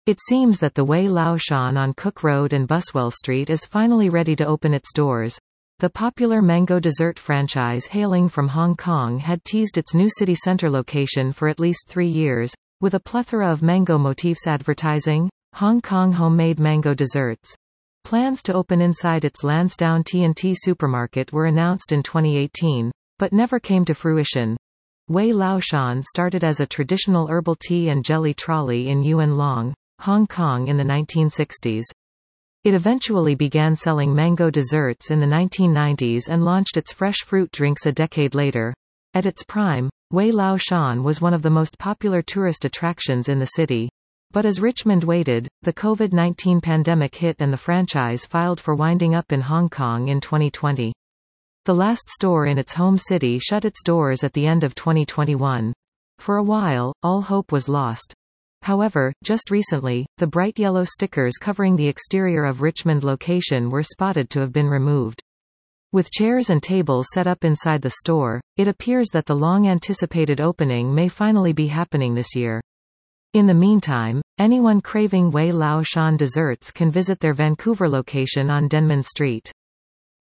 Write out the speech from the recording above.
It seems that the Wei Lao Shan on Cook Road and Buswell Street is finally ready to open its doors. The popular mango dessert franchise hailing from Hong Kong had teased its new city centre location for at least 3 years, with a plethora of mango motifs advertising Hong Kong homemade mango desserts. Plans to open inside its Lansdowne T&T supermarket were announced in 2018, but never came to fruition. Wei Lao Shan started as a traditional herbal tea and jelly trolley in Yuen Long, Hong Kong in the 1960s. It eventually began selling mango desserts in the 1990s and launched its fresh fruit drinks a decade later. At its prime, Wei Lao Shan was one of the most popular tourist attractions in the city. But as Richmond waited, the COVID-19 pandemic hit and the franchise filed for winding up in Hong Kong in 2020. The last store in its home city shut its doors at the end of 2021. For a while, all hope was lost. However, just recently, the bright yellow stickers covering the exterior of Richmond location were spotted to have been removed. With chairs and tables set up inside the store, it appears that the long-anticipated opening may finally be happening this year. In the meantime, anyone craving Wei Lao Shan desserts can visit their Vancouver location on Denman Street.